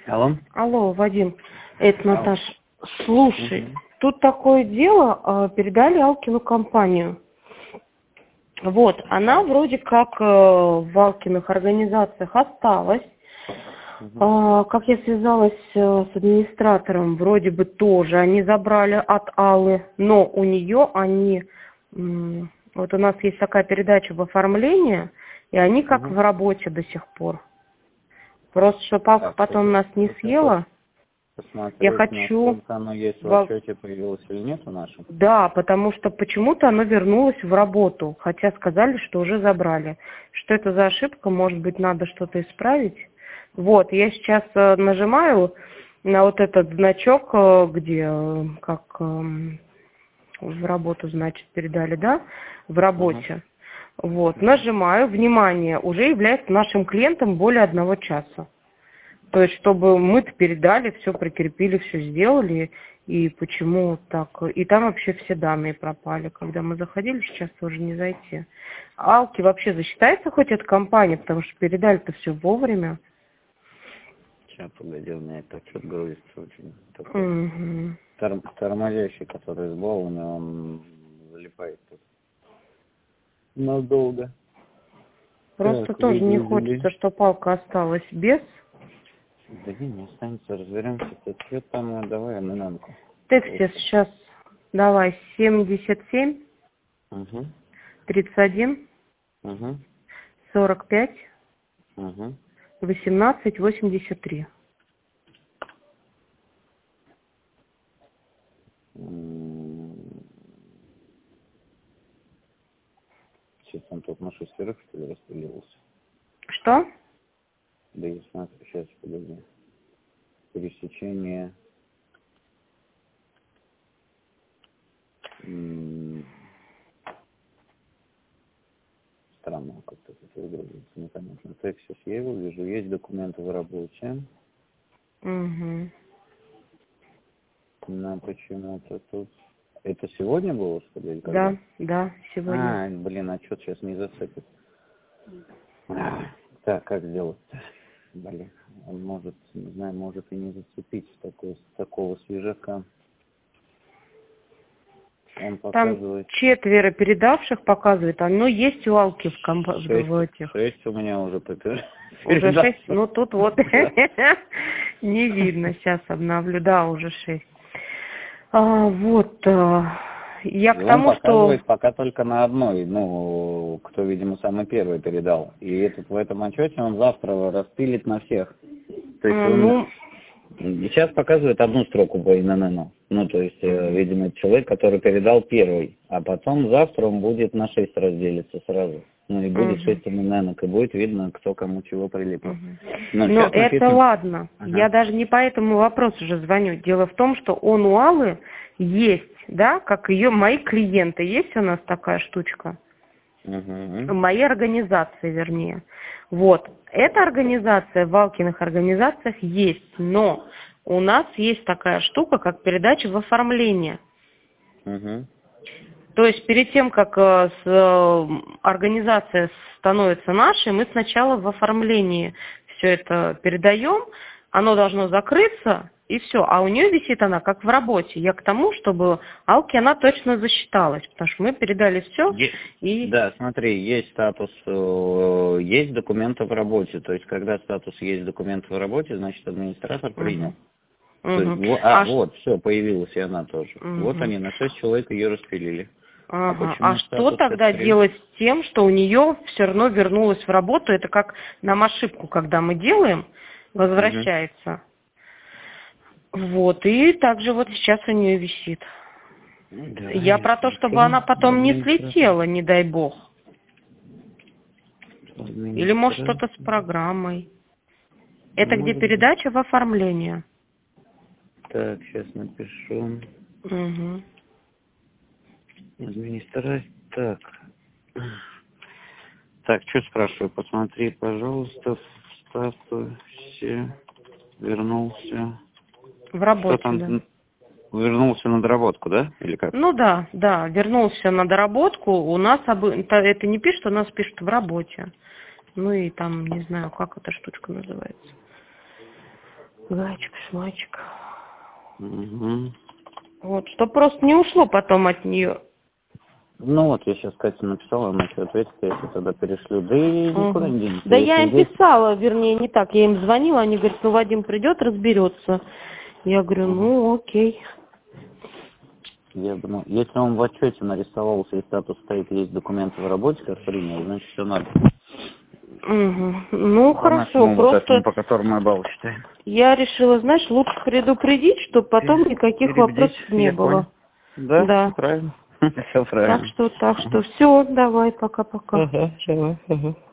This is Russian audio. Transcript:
Алло. Алло, Вадим, это Наташа. Слушай, Мгм. тут такое дело, передали Алкину компанию. Вот, она вроде как в Алкиных организациях осталась. Как я связалась с администратором, вроде бы тоже они забрали от Аллы, но у нее они, вот у нас есть такая передача в оформлении, и они как в работе до сих пор. Просто, чтобы Алка потом нас не съела, Посмотреть, я хочу... насколько оно есть в отчете, появилось или нет у нашем? Да, потому что почему-то оно вернулось в работу, хотя сказали, что уже забрали. Что это за ошибка, может быть, надо что-то исправить. Вот, я сейчас нажимаю на вот этот значок, где как в работу, значит, передали, да, в работе. Вот, нажимаю, внимание, уже является нашим клиентом более 1 часа. То есть, чтобы мы-то передали, все прикрепили, все сделали, и почему так. И там вообще все данные пропали. Когда мы заходили, сейчас тоже не зайти. Алки вообще засчитается хоть эта компания, потому что передали-то все вовремя. Сейчас, погоди, у меня этот отчет грузится очень такой. Тормозящий, который с баллами, он залипает тут надолго. Просто Так, тоже не выгрузили. хочется, чтобы палка осталась без. Да не останется, разберемся. Отчет там, давай, анонанку. В тексте сейчас давай 77, 31, 45, 18, 83. Сейчас он тут на 6 что ли распределился. Что? Да я смотрю, сейчас, подожди. Пересечение. Странно, как-то тут выгрузится, непонятно. Так, сейчас я его вижу. Есть документы в работе. Но почему-то тут... Это сегодня было, что ли, или когда? Да, да, сегодня. Блин, отчет сейчас не зацепит. Так, как сделать-то? Блин, он может, не знаю, может и не зацепить с такого свежака. Он показывает... Там 4 передавших показывает, оно есть у Алки в компании. 6 у меня уже Уже 6? Ну тут вот не видно, сейчас обновлю, да, уже 6. Вот, я к тому, что... Он показывает пока только на одной, ну, кто, видимо, самый первый передал. И этот в этом отчете он завтра распилит на всех. То есть он сейчас показывает одну строку по ИНН. Ну, то есть, видимо, человек, который передал первый. А потом завтра он будет на 6 разделиться сразу. Ну, и будет 6 ИНН, и будет видно, кто кому чего прилипал. Но это написано... ладно. Я даже не по этому вопросу уже звоню. Дело в том, что он у Аллы есть, да, как ее мои клиенты. Есть у нас такая штучка? Мои организации, вернее. Вот. Эта организация в Алкиных организациях есть, но у нас есть такая штука, как передача в оформление. То есть перед тем, как организация становится нашей, мы сначала в оформлении все это передаем, оно должно закрыться, и все. А у нее висит она как в работе. Я к тому, чтобы Алке она точно засчиталась, потому что мы передали все. И... Да, смотри, есть статус, есть документы в работе. То есть, когда статус есть документы в работе, значит, администратор принял. Вот, все, появилась и она тоже. Вот они, на 6 человек ее распилили. А что тогда делать с тем, что у нее все равно вернулось в работу? Это как нам ошибку, когда мы делаем, возвращается. Вот, и также вот сейчас у нее висит. Да, я про то, чтобы она потом не слетела, не дай бог. Или может что-то с программой. Это где передача в оформление? Так, сейчас напишу. Администрация. Так, что спрашиваю? Посмотри, пожалуйста, в статусе вернулся. В работе, да. Вернулся на доработку, да? Или как? Ну да, вернулся на доработку. У нас это не пишет, у нас пишет в работе. Ну и там, не знаю, как эта штучка называется. Гаечка-шмачка. Угу. Вот, что просто не ушло потом от нее. Ну вот, я сейчас Кате написала, она что ответит, я если тогда перешлю. Да и никуда не денется. Да я им здесь... писала, вернее, не так. Я им звонила, они говорят, ну, Вадим придет, разберется. Я говорю, ну, окей. Я думаю, если он в отчете нарисовался и статус стоит, есть документы в работе, как принял, значит, все надо. Угу. Ну, По хорошо, нашему просто... вот этому, по которому мы балл считаем. Я решила, знаешь, лучше предупредить, чтобы потом никаких вопросов не было. Да, Да. все правильно. Все правильно. Так что все, давай, пока-пока. Ага, давай.